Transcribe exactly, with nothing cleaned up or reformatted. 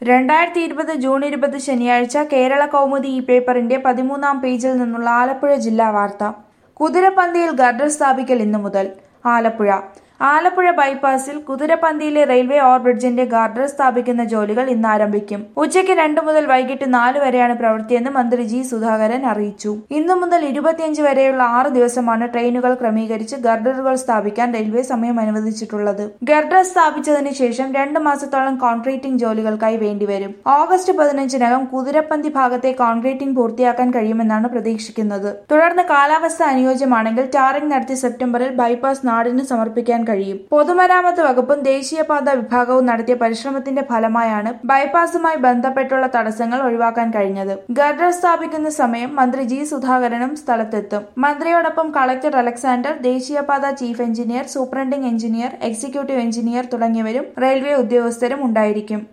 രണ്ടായിരത്തി ഇരുപത് ജൂൺ ഇരുപത് ശനിയാഴ്ച കേരള കൗമുദി ഈ പേപ്പറിന്റെ പതിമൂന്നാം പേജിൽ നിന്നുള്ള ആലപ്പുഴ ജില്ലാ വാർത്ത. കുതിരപ്പന്തിയിൽ ഗർഡർ സ്ഥാപിക്കൽ ഇന്നു മുതൽ. ആലപ്പുഴ ആലപ്പുഴ ബൈപ്പാസിൽ കുതിരപ്പന്തിയിലെ റെയിൽവേ ഓവർബ്രിഡ്ജിന്റെ ഗാർഡർ സ്ഥാപിക്കുന്ന ജോലികൾ ഇന്ന് ആരംഭിക്കും. ഉച്ചയ്ക്ക് രണ്ടു മുതൽ വൈകിട്ട് നാല് വരെയാണ് പ്രവൃത്തിയെന്ന് മന്ത്രി ജി സുധാകരൻ അറിയിച്ചു. ഇന്നു മുതൽ ഇരുപത്തിയഞ്ച് വരെയുള്ള ആറ് ദിവസമാണ് ട്രെയിനുകൾ ക്രമീകരിച്ച് ഗർഡറുകൾ സ്ഥാപിക്കാൻ റെയിൽവേ സമയം അനുവദിച്ചിട്ടുള്ളത്. ഗർഡർ സ്ഥാപിച്ചതിന് ശേഷം രണ്ട് മാസത്തോളം കോൺക്രീറ്റിംഗ് ജോലികൾക്കായി വേണ്ടിവരും. ഓഗസ്റ്റ് പതിനഞ്ചിനകം കുതിരപ്പന്തി ഭാഗത്തെ കോൺക്രീറ്റിംഗ് പൂർത്തിയാക്കാൻ കഴിയുമെന്നാണ് പ്രതീക്ഷിക്കുന്നത്. തുടർന്ന് കാലാവസ്ഥ അനുയോജ്യമാണെങ്കിൽ ടാറിംഗ് നടത്തി സെപ്റ്റംബറിൽ ബൈപ്പാസ് നാടിന് സമർപ്പിക്കാൻ കഴിയും. പൊതുമരാമത്ത് വകുപ്പും ദേശീയപാത വിഭാഗവും നടത്തിയ പരിശ്രമത്തിന്റെ ഫലമായാണ് ബൈപ്പാസുമായി ബന്ധപ്പെട്ടുള്ള തടസ്സങ്ങൾ ഒഴിവാക്കാൻ കഴിഞ്ഞത്. ഗർഡർ സ്ഥാപിക്കുന്ന സമയം മന്ത്രി ജി സുധാകരനും സ്ഥലത്തെത്തും. മന്ത്രിയോടൊപ്പം കളക്ടർ അലക്സാണ്ടർ, ദേശീയപാത chief engineer, superintending engineer, executive engineer തുടങ്ങിയവരും റെയിൽവേ ഉദ്യോഗസ്ഥരും ഉണ്ടായിരിക്കും.